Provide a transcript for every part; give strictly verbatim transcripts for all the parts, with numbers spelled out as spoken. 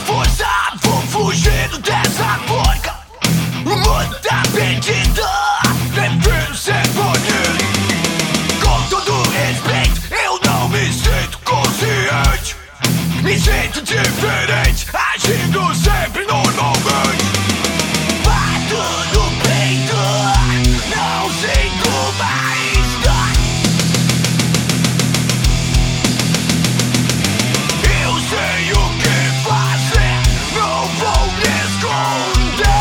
força, vou fugindo dessa porca. O mundo tá perdido, prefiro ser bonito. Com todo respeito, eu não me sinto consciente. Me sinto diferente, agindo sempre normalmente. Bato no peito, não sinto mais dor. Eu sei o que fazer, não vou me esconder.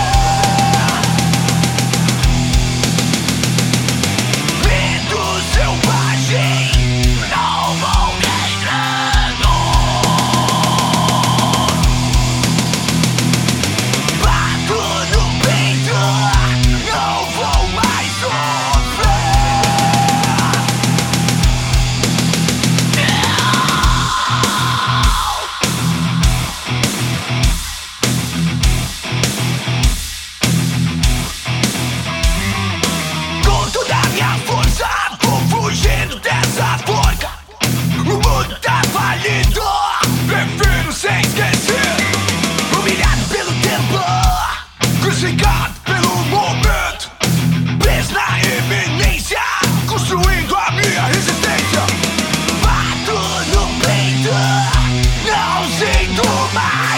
Medo selvagem, não vou me entrando. Bato no peito, não vou mais sofrer. Com toda a minha força, vou fugindo dessa porca. O mundo tá falido, prefiro sem esquecer. Humilhado pelo tempo, crucificado pelo momento, preso na eminência, construindo a minha resistência. Bato no peito, não sinto mais.